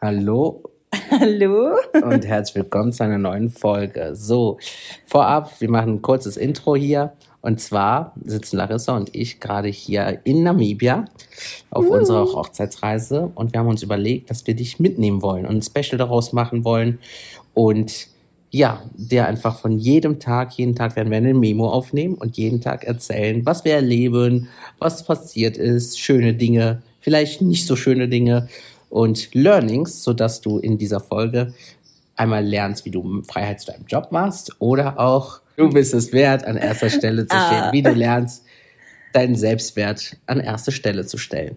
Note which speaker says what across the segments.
Speaker 1: Hallo
Speaker 2: Hallo
Speaker 1: und herzlich willkommen zu einer neuen Folge. So, vorab, wir machen ein kurzes Intro hier. Und zwar sitzen Larissa und ich gerade hier in Namibia auf unserer Hochzeitsreise. Und wir haben uns überlegt, dass wir dich mitnehmen wollen und ein Special daraus machen wollen. Und ja, der einfach von jeden Tag werden wir eine Memo aufnehmen und jeden Tag erzählen, was wir erleben, was passiert ist, schöne Dinge, vielleicht nicht so schöne Dinge und Learnings, sodass du in dieser Folge einmal lernst, wie du Freiheit zu deinem Job machst oder auch, du bist es wert, an erster Stelle zu stehen, wie du lernst, deinen Selbstwert an erste Stelle zu stellen.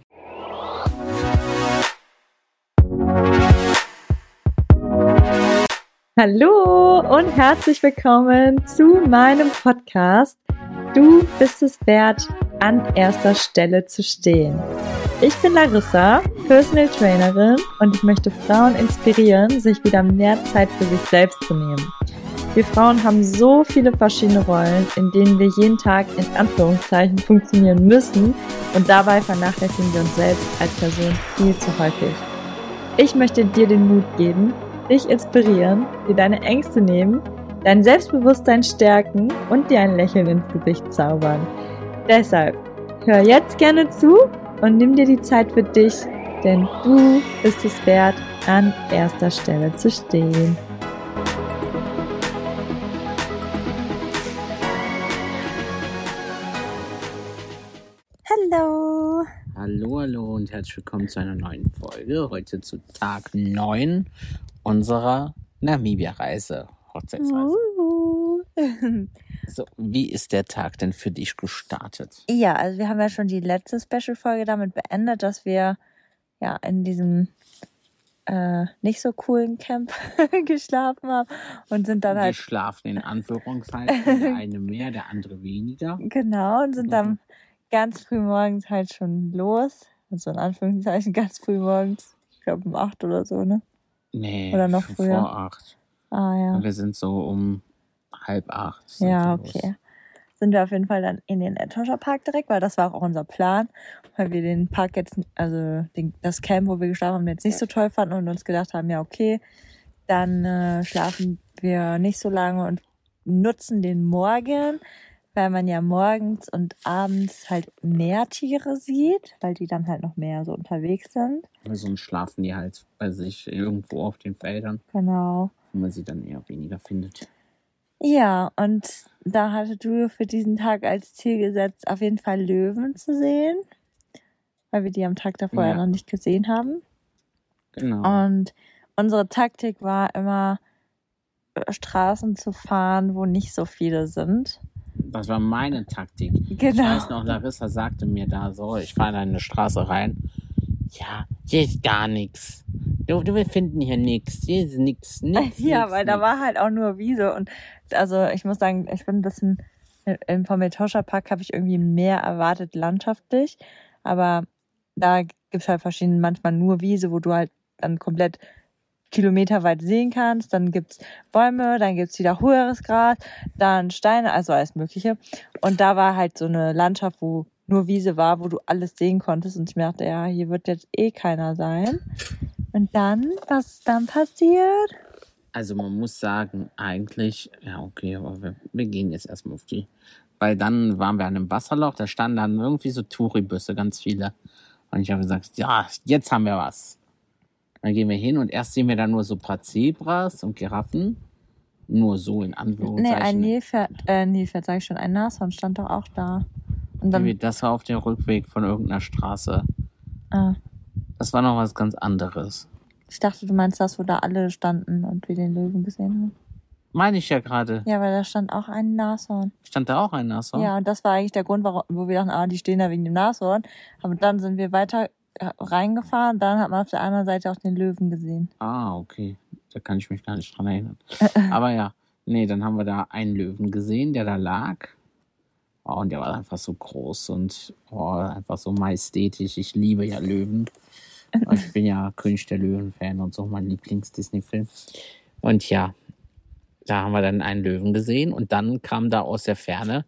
Speaker 2: Hallo und herzlich willkommen zu meinem Podcast. Du bist es wert, an erster Stelle zu stehen. Ich bin Larissa, Personal Trainerin, und ich möchte Frauen inspirieren, sich wieder mehr Zeit für sich selbst zu nehmen. Wir Frauen haben so viele verschiedene Rollen, in denen wir jeden Tag in Anführungszeichen funktionieren müssen, und dabei vernachlässigen wir uns selbst als Person viel zu häufig. Ich möchte dir den Mut geben, dich inspirieren, dir deine Ängste nehmen, dein Selbstbewusstsein stärken und dir ein Lächeln ins Gesicht zaubern. Deshalb, hör jetzt gerne zu und nimm dir die Zeit für dich, denn du bist es wert, an erster Stelle zu stehen. Hallo!
Speaker 1: Hallo und herzlich willkommen zu einer neuen Folge. Heute zu Tag 9 unserer Namibia-Reise, Hochzeitsreise. So, wie ist der Tag denn für dich gestartet?
Speaker 2: Ja, also wir haben ja schon die letzte Special-Folge damit beendet, dass wir ja in diesem nicht so coolen Camp geschlafen haben und sind dann halt...
Speaker 1: Geschlafen in Anführungszeichen, der eine mehr, der andere weniger.
Speaker 2: Genau, und sind dann ganz früh morgens halt schon los. Also in Anführungszeichen ganz früh morgens. Ich glaube um 8 oder so, ne?
Speaker 1: Nee,
Speaker 2: oder noch
Speaker 1: schon
Speaker 2: früher?
Speaker 1: vor 8.
Speaker 2: Ah ja.
Speaker 1: Und wir sind so um 7:30.
Speaker 2: Ja, okay. Sind wir auf jeden Fall dann in den Etosha Park direkt, weil das war auch unser Plan. Weil wir den Park jetzt, also das Camp, wo wir geschlafen haben, jetzt nicht so toll fanden und uns gedacht haben, ja okay, dann schlafen wir nicht so lange und nutzen den Morgen, weil man ja morgens und abends halt mehr Tiere sieht, weil die dann halt noch mehr so unterwegs sind.
Speaker 1: Sonst schlafen die halt bei sich irgendwo auf den Feldern.
Speaker 2: Genau.
Speaker 1: Wo man sie dann eher weniger findet.
Speaker 2: Ja, und da hattest du für diesen Tag als Ziel gesetzt, auf jeden Fall Löwen zu sehen, weil wir die am Tag davor ja noch nicht gesehen haben.
Speaker 1: Genau.
Speaker 2: Und unsere Taktik war immer, Straßen zu fahren, wo nicht so viele sind.
Speaker 1: Das war meine Taktik.
Speaker 2: Genau.
Speaker 1: Ich weiß noch, Larissa sagte mir da so, ich fahre in eine Straße rein. Ja, hier ist gar nichts. Wir finden hier nichts. Hier ist nichts.
Speaker 2: Ja, weil da war halt auch nur Wiese. Und also ich muss sagen, ich bin ein bisschen, vom Etosha Park habe ich irgendwie mehr erwartet landschaftlich. Aber da gibt's halt verschiedene, manchmal nur Wiese, wo du halt dann komplett kilometerweit sehen kannst. Dann gibt's Bäume, dann gibt's wieder höheres Gras, dann Steine, also alles Mögliche. Und da war halt so eine Landschaft, wo nur Wiese war, wo du alles sehen konntest. Und ich mir dachte, ja, hier wird jetzt eh keiner sein. Und dann, was ist dann passiert?
Speaker 1: Also man muss sagen, eigentlich, ja okay, aber wir gehen jetzt erstmal auf die. Weil dann waren wir an einem Wasserloch, da standen dann irgendwie so Touribusse, ganz viele. Und ich habe gesagt, ja, jetzt haben wir was. Dann gehen wir hin und erst sehen wir dann nur so ein paar Zebras und Giraffen. Nur so in Anführungszeichen.
Speaker 2: Nee, ein Nilpferd, sag ich schon, ein Nashorn stand doch auch da. Und dann,
Speaker 1: das war auf dem Rückweg von irgendeiner Straße.
Speaker 2: Ah.
Speaker 1: Das war noch was ganz anderes.
Speaker 2: Ich dachte, du meinst das, wo da alle standen und wir den Löwen gesehen haben.
Speaker 1: Meine ich ja gerade.
Speaker 2: Ja, weil da stand auch ein Nashorn.
Speaker 1: Stand da auch ein Nashorn?
Speaker 2: Ja, und das war eigentlich der Grund, wo wir dachten, die stehen da wegen dem Nashorn. Aber dann sind wir weiter reingefahren, dann hat man auf der anderen Seite auch den Löwen gesehen.
Speaker 1: Ah, okay. Da kann ich mich gar nicht dran erinnern. Aber ja, nee, dann haben wir da einen Löwen gesehen, der da lag. Oh, und der war einfach so groß und einfach so majestätisch. Ich liebe ja Löwen. Ich bin ja König der Löwen-Fan und so, mein Lieblings-Disney-Film. Und ja, da haben wir dann einen Löwen gesehen und dann kam da aus der Ferne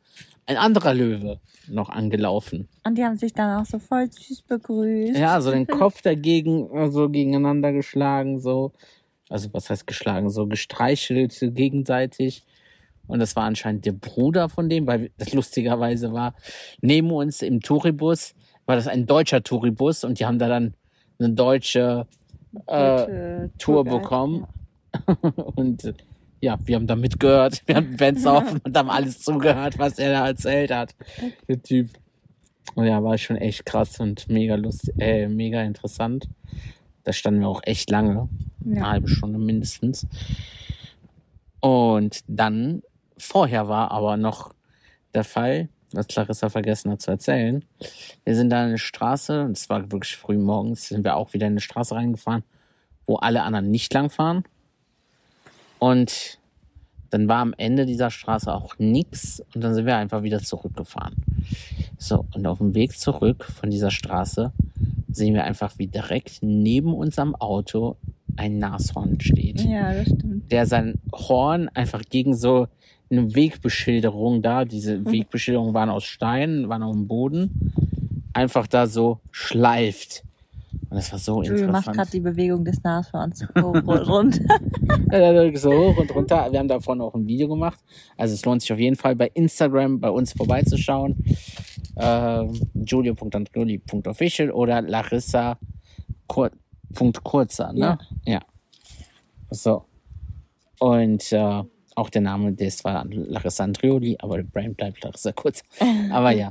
Speaker 1: ein anderer Löwe noch angelaufen.
Speaker 2: Und die haben sich dann auch so voll süß begrüßt.
Speaker 1: Ja, so den Kopf dagegen, so gegeneinander geschlagen, so. Also was heißt geschlagen? So gestreichelt gegenseitig. Und das war anscheinend der Bruder von dem, weil das lustigerweise war, neben uns im Touribus war das ein deutscher Touribus und die haben da dann eine deutsche Tour bekommen. Ja. Und ja, wir haben da mitgehört, wir haben Fenster offen und haben alles zugehört, was er da erzählt hat, der Typ. Und ja, war schon echt krass und mega lustig, mega interessant. Da standen wir auch echt lange, eine halbe Stunde mindestens. Und dann, vorher war aber noch der Fall, was Clarissa vergessen hat zu erzählen. Wir sind da in eine Straße, und es war wirklich früh morgens, sind wir auch wieder in eine Straße reingefahren, wo alle anderen nicht lang fahren. Und dann war am Ende dieser Straße auch nichts und dann sind wir einfach wieder zurückgefahren. So, und auf dem Weg zurück von dieser Straße sehen wir einfach, wie direkt neben unserem Auto ein Nashorn steht.
Speaker 2: Ja, das stimmt.
Speaker 1: Der sein Horn einfach gegen so eine Wegbeschilderung da, diese Wegbeschilderungen waren aus Stein, waren auf dem Boden, einfach da so schleift. Und das war so interessant.
Speaker 2: Du machst gerade die Bewegung des Nashorns hoch und runter.
Speaker 1: So hoch und runter. Wir haben davon auch ein Video gemacht. Also es lohnt sich auf jeden Fall bei Instagram bei uns vorbeizuschauen. Julio.andrioli.official oder Larissa.kurzer, ne? Ja. So. Und auch der Name, das war Larissa Andrioli, aber der Brand bleibt Larissa Kurzer. Aber ja.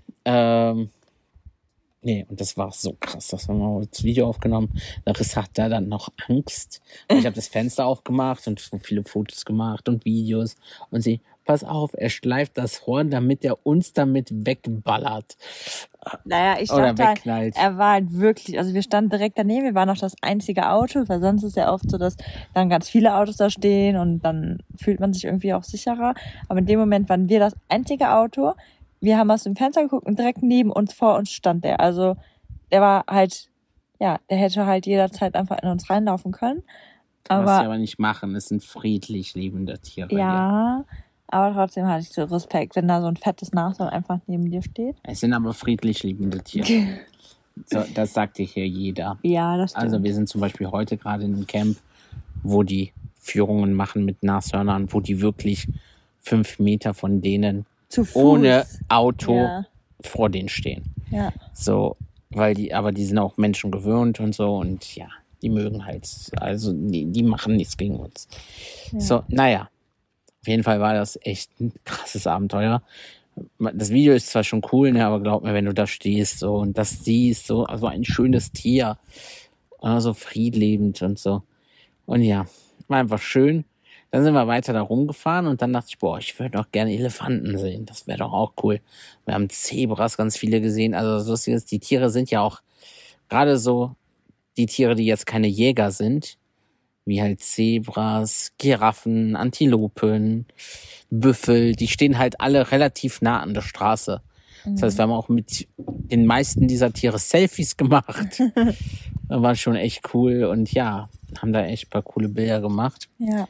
Speaker 1: Nee, und das war so krass, das haben wir das Video aufgenommen. Larissa hat da dann noch Angst. Ich habe das Fenster aufgemacht und viele Fotos gemacht und Videos. Und sie, pass auf, er schleift das Horn, damit er uns damit wegballert.
Speaker 2: Naja, ich dachte halt, er war halt wirklich, also wir standen direkt daneben, wir waren noch das einzige Auto, weil sonst ist ja oft so, dass dann ganz viele Autos da stehen und dann fühlt man sich irgendwie auch sicherer. Aber in dem Moment waren wir das einzige Auto. Wir haben aus dem Fenster geguckt und direkt neben uns, vor uns stand der. Also der war halt, ja, der hätte halt jederzeit einfach in uns reinlaufen können.
Speaker 1: Was sie aber nicht machen, es sind friedlich lebende Tiere.
Speaker 2: Ja, aber trotzdem hatte ich so Respekt, wenn da so ein fettes Nashorn einfach neben dir steht.
Speaker 1: Es sind aber friedlich lebende Tiere. So, das sagt dir hier jeder.
Speaker 2: Ja, das stimmt.
Speaker 1: Also wir sind zum Beispiel heute gerade in einem Camp, wo die Führungen machen mit Nashörnern, wo die wirklich 5 Meter von denen
Speaker 2: zu Fuß,
Speaker 1: ohne Auto vor denen stehen.
Speaker 2: Ja.
Speaker 1: So, weil die sind auch Menschen gewöhnt und so und ja, die mögen halt, also die machen nichts gegen uns. Ja. So, naja, auf jeden Fall war das echt ein krasses Abenteuer. Das Video ist zwar schon cool, ne, aber glaub mir, wenn du da stehst so und das siehst, so also ein schönes Tier, so friedlebend und so. Und ja, war einfach schön. Dann sind wir weiter da rumgefahren und dann dachte ich, ich würde auch gerne Elefanten sehen. Das wäre doch auch cool. Wir haben Zebras ganz viele gesehen. Also das Lustige ist, die Tiere sind ja auch gerade so die Tiere, die jetzt keine Jäger sind, wie halt Zebras, Giraffen, Antilopen, Büffel, die stehen halt alle relativ nah an der Straße. Das heißt, wir haben auch mit den meisten dieser Tiere Selfies gemacht. Das war schon echt cool und ja, haben da echt ein paar coole Bilder gemacht.
Speaker 2: Ja.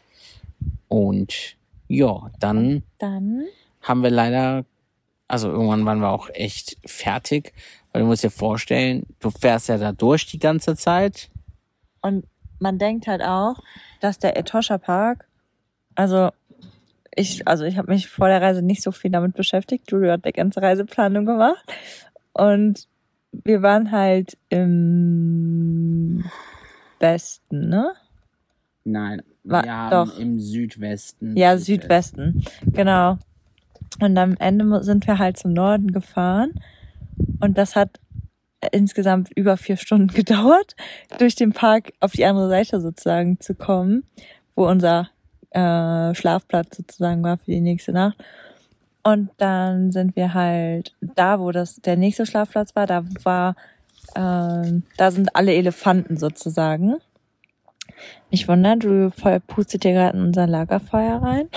Speaker 1: Und ja, dann haben wir leider, also irgendwann waren wir auch echt fertig, weil du musst dir vorstellen, du fährst ja da durch die ganze Zeit.
Speaker 2: Und man denkt halt auch, dass der Etosha Park, also ich habe mich vor der Reise nicht so viel damit beschäftigt. Julio hat die ganze Reiseplanung gemacht und wir waren halt im Westen, ne?
Speaker 1: Nein, wir haben im Südwesten.
Speaker 2: Ja, Südwesten, genau. Und am Ende sind wir halt zum Norden gefahren und das hat insgesamt über 4 Stunden gedauert, durch den Park auf die andere Seite sozusagen zu kommen, wo unser Schlafplatz sozusagen war für die nächste Nacht. Und dann sind wir halt da, wo der nächste Schlafplatz war, da sind alle Elefanten sozusagen. Nicht wundern, du pustet dir gerade in unser Lagerfeuer rein.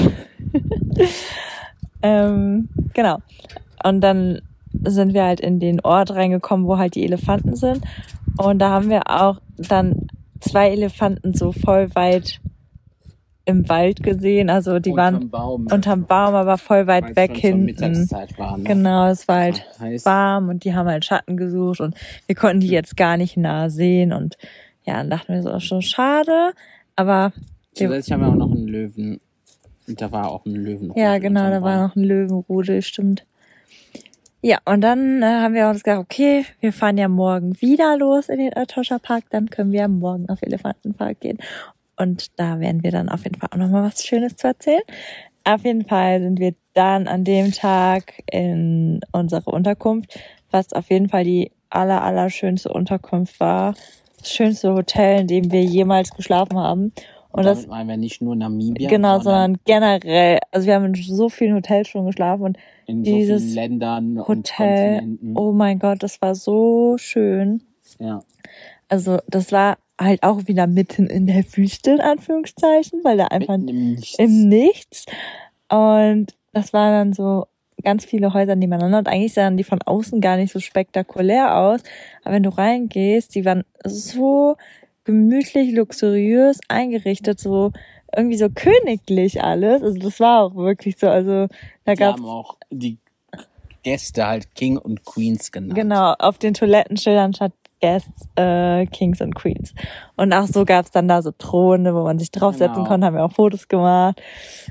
Speaker 2: Genau. Und dann sind wir halt in den Ort reingekommen, wo halt die Elefanten sind. Und da haben wir auch dann 2 Elefanten so voll weit im Wald gesehen. Also die waren
Speaker 1: Baum,
Speaker 2: unterm Baum, aber voll weit weg hinten.
Speaker 1: Mittagszeit war, ne?
Speaker 2: Genau, es war halt
Speaker 1: heiß.
Speaker 2: warm und die haben halt Schatten gesucht und wir konnten die jetzt gar nicht nah sehen und ja, dann dachten wir so, schon schade, aber
Speaker 1: zusätzlich haben wir auch noch einen Löwen. Und da war auch ein Löwenrudel.
Speaker 2: ja, genau, da war noch ein Löwenrudel, stimmt. Ja, und dann haben wir uns gedacht, okay, wir fahren ja morgen wieder los in den Etosha Park, dann können wir morgen auf Elefantenpark gehen. Und da werden wir dann auf jeden Fall auch nochmal was Schönes zu erzählen. Auf jeden Fall sind wir dann an dem Tag in unsere Unterkunft, was auf jeden Fall die allerschönste Unterkunft war. Das schönste Hotel, in dem wir jemals geschlafen haben.
Speaker 1: Und das meinen wir nicht nur Namibia.
Speaker 2: Genau, sondern generell. Also wir haben in so vielen Hotels schon geschlafen und
Speaker 1: in
Speaker 2: dieses
Speaker 1: so vielen Ländern
Speaker 2: Hotel,
Speaker 1: und Kontinenten.
Speaker 2: Oh mein Gott, das war so schön.
Speaker 1: Ja.
Speaker 2: Also das war halt auch wieder mitten in der Wüste, in Anführungszeichen, weil da einfach im Nichts. Und das waren dann so ganz viele Häuser nebeneinander und eigentlich sahen die von außen gar nicht so spektakulär aus. Aber wenn du reingehst, die waren so gemütlich, luxuriös eingerichtet, so irgendwie so königlich alles. Also das war auch wirklich so. Also da gab's
Speaker 1: haben auch die Gäste halt King und Queens genannt.
Speaker 2: Genau, auf den Toilettenschildern statt Guests, Kings und Queens. Und auch so gab's dann da so Throne, wo man sich draufsetzen konnte, haben wir auch Fotos gemacht.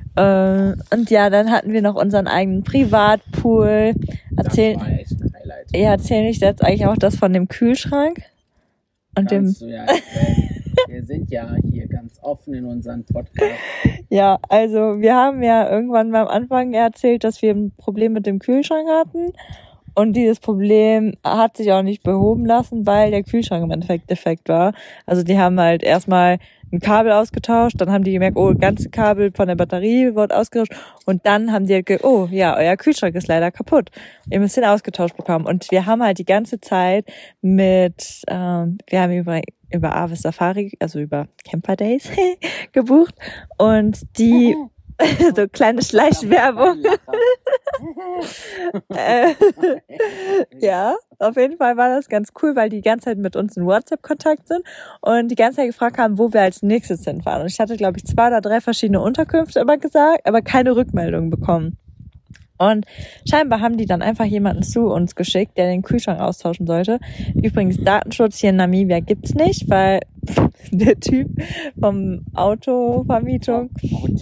Speaker 2: Und ja, dann hatten wir noch unseren eigenen Privatpool.
Speaker 1: Das war echt ein Highlight.
Speaker 2: Ja, erzähl ich jetzt eigentlich auch das von dem Kühlschrank? Und
Speaker 1: Kannst du ja wir sind ja hier ganz offen in unserem Podcast.
Speaker 2: Ja, also wir haben ja irgendwann mal am Anfang erzählt, dass wir ein Problem mit dem Kühlschrank hatten. Und dieses Problem hat sich auch nicht behoben lassen, weil der Kühlschrank im Endeffekt defekt war. Also die haben halt erstmal ein Kabel ausgetauscht, dann haben die gemerkt, oh, ganze Kabel von der Batterie wird ausgetauscht und dann haben die halt gesagt, oh, ja, euer Kühlschrank ist leider kaputt. Ihr müsst den ausgetauscht bekommen. Und wir haben halt die ganze Zeit wir haben über Avis Safari, also über Camper Days gebucht und die so kleine Schleichwerbung. Ja, auf jeden Fall war das ganz cool, weil die die ganze Zeit mit uns in WhatsApp-Kontakt sind und die ganze Zeit gefragt haben, wo wir als nächstes hinfahren. Und ich hatte, glaube ich, 2 oder 3 verschiedene Unterkünfte immer gesagt, aber keine Rückmeldung bekommen. Und scheinbar haben die dann einfach jemanden zu uns geschickt, der den Kühlschrank austauschen sollte. Übrigens, Datenschutz hier in Namibia gibt's nicht, weil der Typ vom Autovermietung...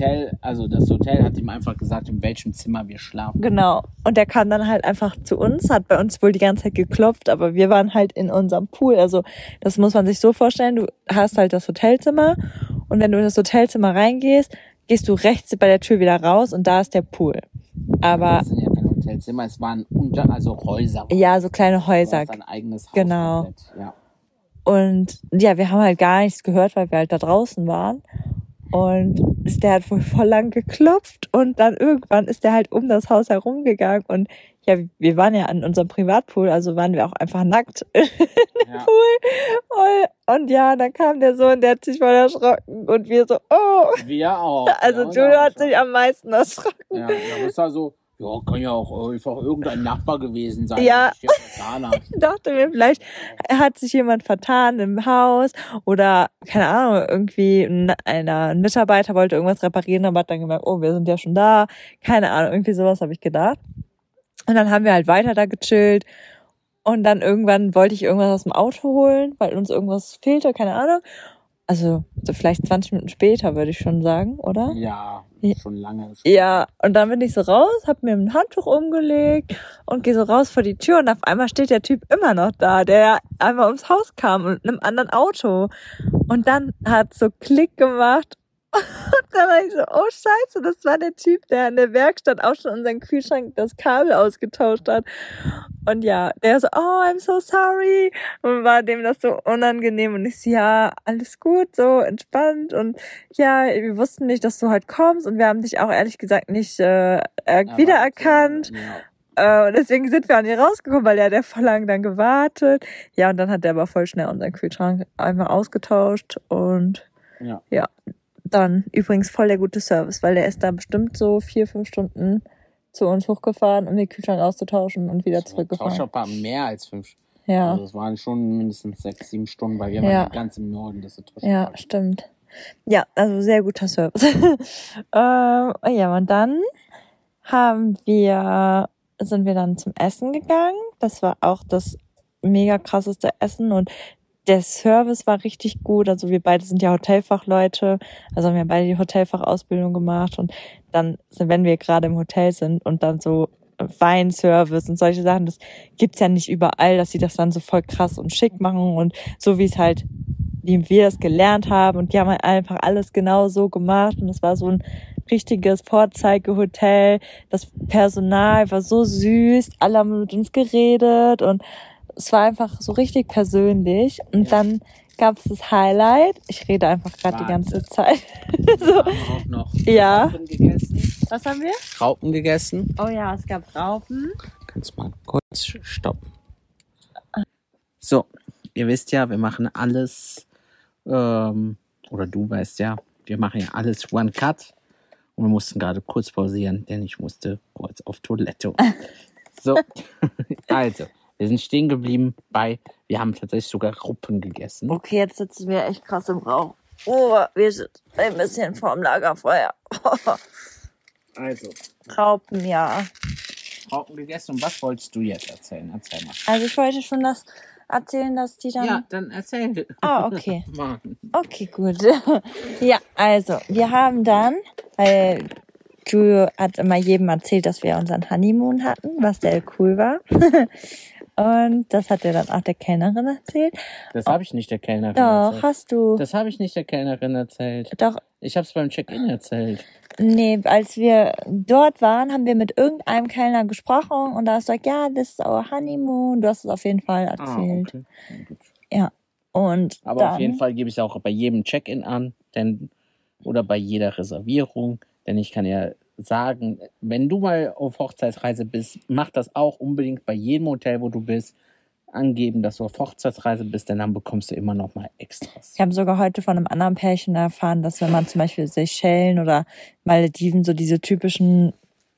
Speaker 1: Das Hotel hat ihm einfach gesagt, in welchem Zimmer wir schlafen.
Speaker 2: Genau. Und der kam dann halt einfach zu uns, hat bei uns wohl die ganze Zeit geklopft, aber wir waren halt in unserem Pool. Also das muss man sich so vorstellen, du hast halt das Hotelzimmer und wenn du in das Hotelzimmer reingehst, gehst du rechts bei der Tür wieder raus und da ist der Pool. Aber
Speaker 1: das sind ja keine Hotelzimmer, es waren Häuser.
Speaker 2: Ja, so kleine Häuser.
Speaker 1: Ein eigenes Haus.
Speaker 2: Genau.
Speaker 1: Komplett, ja.
Speaker 2: Und ja, wir haben halt gar nichts gehört, weil wir halt da draußen waren. Und der hat wohl voll lang geklopft und dann irgendwann ist der halt um das Haus herumgegangen und ja, wir waren ja an unserem Privatpool, also waren wir auch einfach nackt in dem Pool. Und ja, dann kam der so und der hat sich voll erschrocken und wir so, oh.
Speaker 1: Wir auch.
Speaker 2: Also Julio hat sich am meisten erschrocken.
Speaker 1: Ja, das war so, ja, kann ja auch einfach irgendein Nachbar gewesen sein.
Speaker 2: Ja, ich dachte mir, vielleicht hat sich jemand vertan im Haus oder, keine Ahnung, irgendwie ein Mitarbeiter wollte irgendwas reparieren, aber hat dann gemerkt, oh, wir sind ja schon da. Keine Ahnung, irgendwie sowas habe ich gedacht. Und dann haben wir halt weiter da gechillt und dann irgendwann wollte ich irgendwas aus dem Auto holen, weil uns irgendwas fehlte, keine Ahnung. Also so vielleicht 20 Minuten später, würde ich schon sagen, oder?
Speaker 1: Ja, schon lange.
Speaker 2: Ja, und dann bin ich so raus, hab mir ein Handtuch umgelegt und gehe so raus vor die Tür und auf einmal steht der Typ immer noch da, der einmal ums Haus kam und in einem anderen Auto. Und dann hat so Klick gemacht und dann war ich so, oh Scheiße, das war der Typ, der in der Werkstatt auch schon unseren Kühlschrank das Kabel ausgetauscht hat. Und ja, der so, oh, I'm so sorry. Und war dem das so unangenehm. Und ich so, ja, alles gut, so entspannt. Und ja, wir wussten nicht, dass du heute kommst. Und wir haben dich auch ehrlich gesagt nicht wiedererkannt. Ja. Und deswegen sind wir an ihr rausgekommen, weil der hat voll lang dann gewartet. Ja, und dann hat der aber voll schnell unseren Kühlschrank einmal ausgetauscht. Und ja, dann übrigens voll der gute Service, weil der ist da bestimmt so 4-5 Stunden zu uns hochgefahren, um den Kühlschrank auszutauschen und wieder zurückgefahren.
Speaker 1: Tauschbar mehr als 5.
Speaker 2: Ja.
Speaker 1: Also es waren schon mindestens 6-7 Stunden, weil wir waren ja ganz im Norden des Tauschbar.
Speaker 2: Ja, stimmt. Ja, also sehr guter Service. Ja, und dann sind wir dann zum Essen gegangen. Das war auch das mega krasseste Essen und der Service war richtig gut. Also wir beide sind ja Hotelfachleute, also haben wir beide die Hotelfachausbildung gemacht und dann, wenn wir gerade im Hotel sind und dann so Weinservice und solche Sachen, das gibt's ja nicht überall, dass sie das dann so voll krass und schick machen und so wie es halt, wie wir das gelernt haben und die haben halt einfach alles genau so gemacht und es war so ein richtiges Vorzeigehotel. Das Personal war so süß, alle haben mit uns geredet und es war einfach so richtig persönlich. Und dann gab es das Highlight. Ich rede einfach gerade die ganze Zeit.
Speaker 1: So. Wir haben auch noch Raupen gegessen.
Speaker 2: Was haben wir?
Speaker 1: Raupen gegessen.
Speaker 2: Oh ja, es gab Raupen.
Speaker 1: Kannst mal kurz stoppen. So, ihr wisst ja, wir machen alles, oder du weißt ja, wir machen ja alles One Cut. Und wir mussten gerade kurz pausieren, denn ich musste kurz auf Toilette. So, also, wir sind stehen geblieben wir haben tatsächlich sogar Raupen gegessen.
Speaker 2: Okay, jetzt sitzen wir echt krass im Rauch. Oh, wir sind ein bisschen vorm Lagerfeuer.
Speaker 1: Also.
Speaker 2: Raupen, ja.
Speaker 1: Raupen gegessen. Und was wolltest du jetzt erzählen? Erzähl mal.
Speaker 2: Also ich wollte schon erzählen, dass die dann...
Speaker 1: Ja, dann erzähl.
Speaker 2: Okay. Okay, gut. Ja, also, wir haben dann, weil Julio hat immer jedem erzählt, dass wir unseren Honeymoon hatten, was sehr cool war. Und das hat er dann auch der Kellnerin erzählt.
Speaker 1: Das habe ich nicht der Kellnerin erzählt.
Speaker 2: Doch, hast du.
Speaker 1: Das habe ich nicht der Kellnerin erzählt.
Speaker 2: Doch.
Speaker 1: Ich habe es beim Check-in erzählt.
Speaker 2: Nee, als wir dort waren, haben wir mit irgendeinem Kellner gesprochen und da ist gesagt, ja, das ist our Honeymoon. Du hast es auf jeden Fall erzählt.
Speaker 1: Okay.
Speaker 2: Ja. Und
Speaker 1: aber dann, auf jeden Fall gebe ich es auch bei jedem Check-in an, oder bei jeder Reservierung, denn ich kann ja sagen, wenn du mal auf Hochzeitsreise bist, mach das auch unbedingt bei jedem Hotel, wo du bist, angeben, dass du auf Hochzeitsreise bist, denn dann bekommst du immer noch mal Extras.
Speaker 2: Ich habe sogar heute von einem anderen Pärchen erfahren, dass wenn man zum Beispiel Seychellen oder Malediven, so diese typischen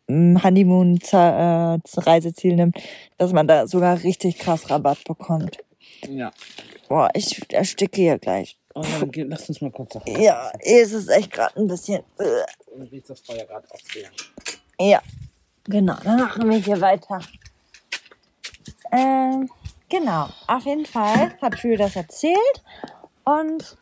Speaker 2: Honeymoon-Reiseziele nimmt, dass man da sogar richtig krass Rabatt bekommt.
Speaker 1: Ja.
Speaker 2: Boah, ich ersticke hier gleich.
Speaker 1: Oh ja, dann lass uns mal kurz auf.
Speaker 2: Ja, es ist echt gerade ein bisschen...
Speaker 1: Du willst das Feuer gerade aufsehen.
Speaker 2: Ja, genau, dann machen wir hier weiter. Genau, auf jeden Fall hat Jules das erzählt und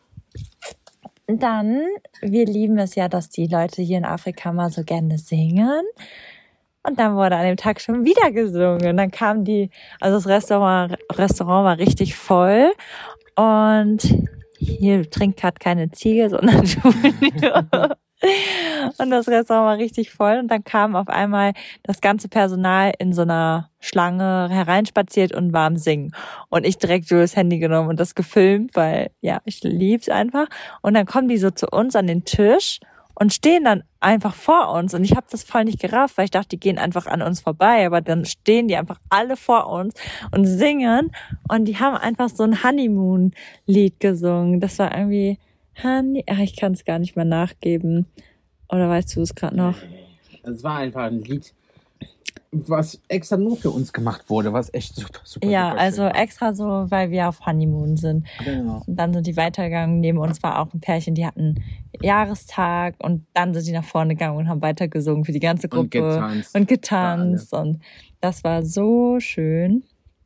Speaker 2: dann, wir lieben es ja, dass die Leute hier in Afrika mal so gerne singen und dann wurde an dem Tag schon wieder gesungen. Dann kam also das Restaurant war richtig voll und hier trinkt gerade keine Ziege, sondern Julio. Und das Restaurant war richtig voll und dann kam auf einmal das ganze Personal in so einer Schlange hereinspaziert und war am Singen. Und ich direkt Julius Handy genommen und das gefilmt, weil ja, ich lieb's einfach. Und dann kommen die so zu uns an den Tisch und stehen dann einfach vor uns. Und ich habe das voll nicht gerafft, weil ich dachte, die gehen einfach an uns vorbei. Aber dann stehen die einfach alle vor uns und singen. Und die haben einfach so ein Honeymoon-Lied gesungen. Das war irgendwie... ich kann es gar nicht mehr nachgeben. Oder weißt du es gerade noch?
Speaker 1: Es war einfach ein Lied, was extra nur für uns gemacht wurde, was echt super, super
Speaker 2: Ja,
Speaker 1: super
Speaker 2: also
Speaker 1: schön war.
Speaker 2: extra so, weil wir auf Honeymoon sind.
Speaker 1: Genau.
Speaker 2: Und dann sind die weitergegangen. Neben uns war auch ein Pärchen, die hatten Jahrestag. Und dann sind die nach vorne gegangen und haben weitergesungen für die ganze Gruppe. Und getanzt. Und das war so schön.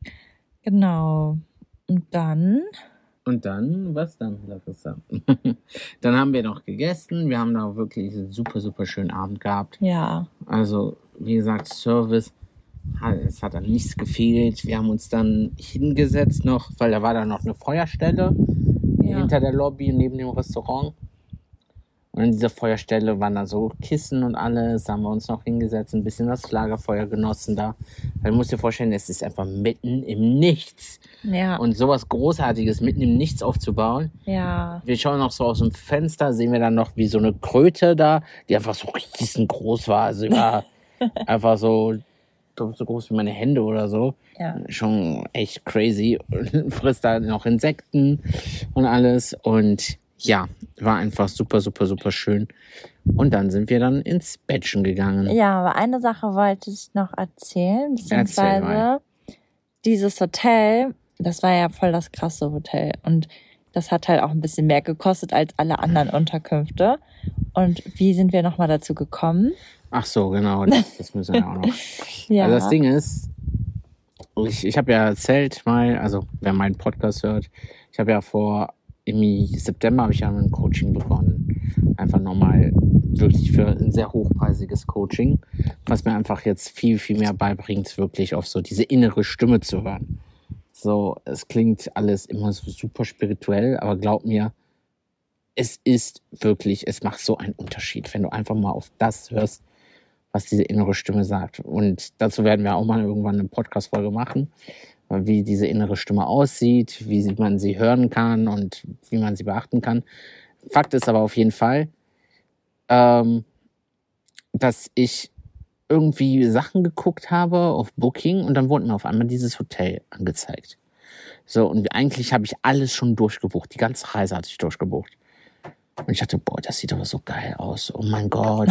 Speaker 2: Genau. Und dann,
Speaker 1: was dann, Larissa? Dann haben wir noch gegessen. Wir haben da wirklich einen super, super schönen Abend gehabt.
Speaker 2: ja.
Speaker 1: Also, wie gesagt, Service, es hat dann nichts gefehlt. Wir haben uns dann hingesetzt noch, weil da war dann noch eine Feuerstelle hinter der Lobby neben dem Restaurant. Und in dieser Feuerstelle waren da so Kissen und alles. Da haben wir uns noch hingesetzt, ein bisschen das Lagerfeuer genossen da. Weil du musst dir vorstellen, es ist einfach mitten im Nichts.
Speaker 2: Ja.
Speaker 1: Und sowas Großartiges mitten im Nichts aufzubauen.
Speaker 2: Ja.
Speaker 1: Wir schauen noch so aus dem Fenster, sehen wir dann noch wie so eine Kröte da, die einfach so riesengroß war. Also war einfach so groß wie meine Hände oder so.
Speaker 2: Ja.
Speaker 1: Schon echt crazy. Und frisst da noch Insekten und alles. Und ja, war einfach super, super, super schön. Und dann sind wir dann ins Bettchen gegangen.
Speaker 2: Ja, aber eine Sache wollte ich noch erzählen, beziehungsweise dieses Hotel, das war ja voll das krasse Hotel. Und Das hat halt auch ein bisschen mehr gekostet als alle anderen Unterkünfte. Und wie sind wir nochmal dazu gekommen?
Speaker 1: Ach so, genau, das müssen wir auch noch.
Speaker 2: Ja.
Speaker 1: Also das Ding ist, ich habe ja erzählt mal, also wer meinen Podcast hört, ich habe ja im September habe ich ja ein Coaching begonnen. Einfach nochmal wirklich für ein sehr hochpreisiges Coaching, was mir einfach jetzt viel, viel mehr beibringt, wirklich auf so diese innere Stimme zu hören. So, es klingt alles immer so super spirituell, aber glaub mir, es macht so einen Unterschied, wenn du einfach mal auf das hörst, was diese innere Stimme sagt. Und dazu werden wir auch mal irgendwann eine Podcast-Folge machen, wie diese innere Stimme aussieht, wie man sie hören kann und wie man sie beachten kann. Fakt ist aber auf jeden Fall, dass ich irgendwie Sachen geguckt habe auf Booking und dann wurde mir auf einmal dieses Hotel angezeigt. So, und eigentlich habe ich alles schon durchgebucht. Die ganze Reise hatte ich durchgebucht. Und ich dachte, boah, das sieht aber so geil aus. Oh mein Gott.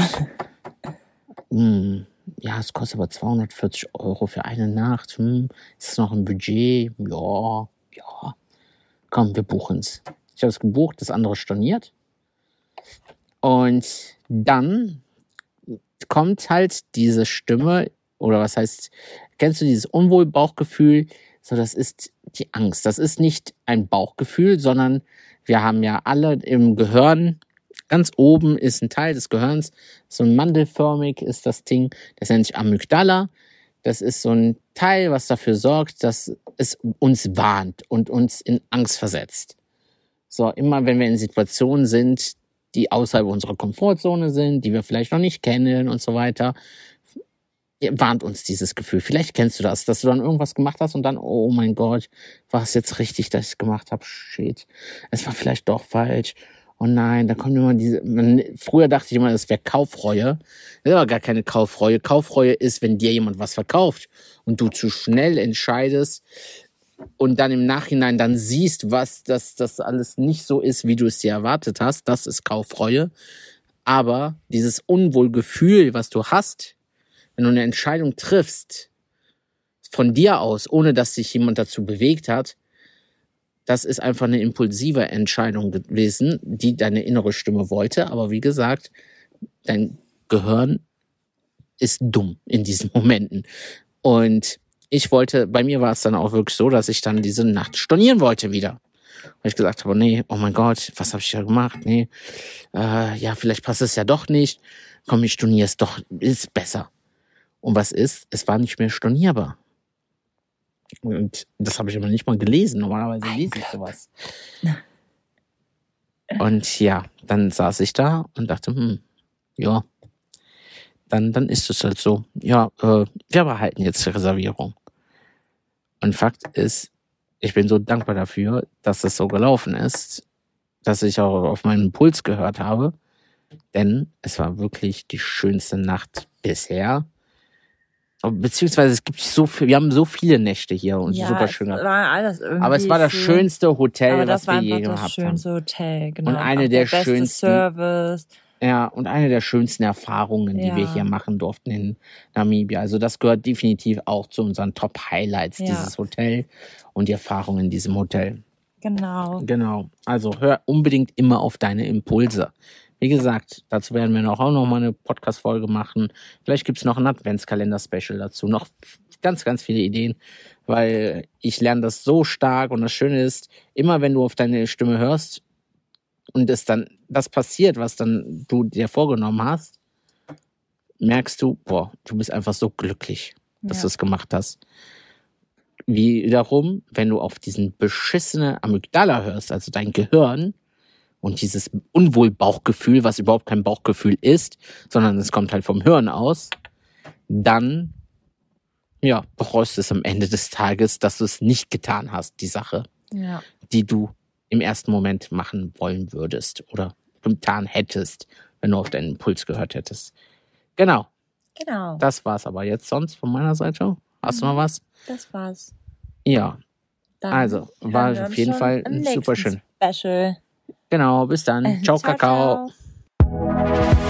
Speaker 1: Ja, es kostet aber 240 € für eine Nacht. Ist das noch ein Budget? Ja. Komm, wir buchen's. Ich habe es gebucht, das andere storniert. Und dann kommt halt diese Stimme, oder was heißt, kennst du dieses Unwohlbauchgefühl? So, das ist die Angst. Das ist nicht ein Bauchgefühl, sondern wir haben ja alle im Gehirn, ganz oben ist ein Teil des Gehirns, so mandelförmig ist das Ding, das nennt sich Amygdala. Das ist so ein Teil, was dafür sorgt, dass es uns warnt und uns in Angst versetzt. So, immer wenn wir in Situationen sind, die außerhalb unserer Komfortzone sind, die wir vielleicht noch nicht kennen und so weiter, warnt uns dieses Gefühl. Vielleicht kennst du das, dass du dann irgendwas gemacht hast und dann, oh mein Gott, war es jetzt richtig, dass ich es gemacht habe? Shit, es war vielleicht doch falsch. Oh nein, da kommt immer früher dachte ich immer, das wäre Kaufreue. Das ist aber gar keine Kaufreue. Kaufreue ist, wenn dir jemand was verkauft und du zu schnell entscheidest und dann im Nachhinein dann siehst, was das alles nicht so ist, wie du es dir erwartet hast. Das ist Kaufreue. Aber dieses Unwohlgefühl, was du hast, wenn du eine Entscheidung triffst, von dir aus, ohne dass sich jemand dazu bewegt hat, das ist einfach eine impulsive Entscheidung gewesen, die deine innere Stimme wollte. Aber wie gesagt, dein Gehirn ist dumm in diesen Momenten. Und bei mir war es dann auch wirklich so, dass ich dann diese Nacht stornieren wollte wieder. Weil ich gesagt habe, nee, oh mein Gott, was habe ich da gemacht? Nee, ja, vielleicht passt es ja doch nicht. Komm, ich storniere es doch, ist besser. Und was ist? Es war nicht mehr stornierbar. Und das habe ich aber nicht mal gelesen. Normalerweise lese ich sowas. Und ja, dann saß ich da und dachte, ja, dann ist es halt so. Ja, wir behalten jetzt die Reservierung. Und Fakt ist, ich bin so dankbar dafür, dass es so gelaufen ist, dass ich auch auf meinen Puls gehört habe. Denn es war wirklich die schönste Nacht bisher. Beziehungsweise wir haben so viele Nächte hier und
Speaker 2: ja,
Speaker 1: super schön.
Speaker 2: Aber
Speaker 1: es war das schönste Hotel,
Speaker 2: was wir je gehabt haben.
Speaker 1: Das war das schönste
Speaker 2: Hotel, genau.
Speaker 1: Und eine der schönsten
Speaker 2: Service.
Speaker 1: Ja, und eine der schönsten Erfahrungen, die wir hier machen durften in Namibia. Also das gehört definitiv auch zu unseren Top-Highlights, dieses Hotel und die Erfahrung in diesem Hotel. Genau. Also hör unbedingt immer auf deine Impulse. Wie gesagt, dazu werden wir auch noch mal eine Podcast-Folge machen. Vielleicht gibt es noch ein Adventskalender-Special dazu. Noch ganz, ganz viele Ideen, weil ich lerne das so stark. Und das Schöne ist, immer wenn du auf deine Stimme hörst und es dann das passiert, was dann du dir vorgenommen hast, merkst du, boah, du bist einfach so glücklich, dass du es gemacht hast. Wiederum, wenn du auf diesen beschissene Amygdala hörst, also dein Gehirn, und dieses Unwohlbauchgefühl, was überhaupt kein Bauchgefühl ist, sondern es kommt halt vom Hirn aus, dann bereust du es am Ende des Tages, dass du es nicht getan hast, die Sache, die du im ersten Moment machen wollen würdest oder getan hättest, wenn du auf deinen Impuls gehört hättest. Genau. Das war's aber jetzt sonst von meiner Seite. Hast du noch was?
Speaker 2: Das war's.
Speaker 1: Ja.
Speaker 2: Dann
Speaker 1: also, war auf jeden Fall super schön.
Speaker 2: Special.
Speaker 1: Genau, bis dann. Ciao, Kakao.
Speaker 2: Ciao.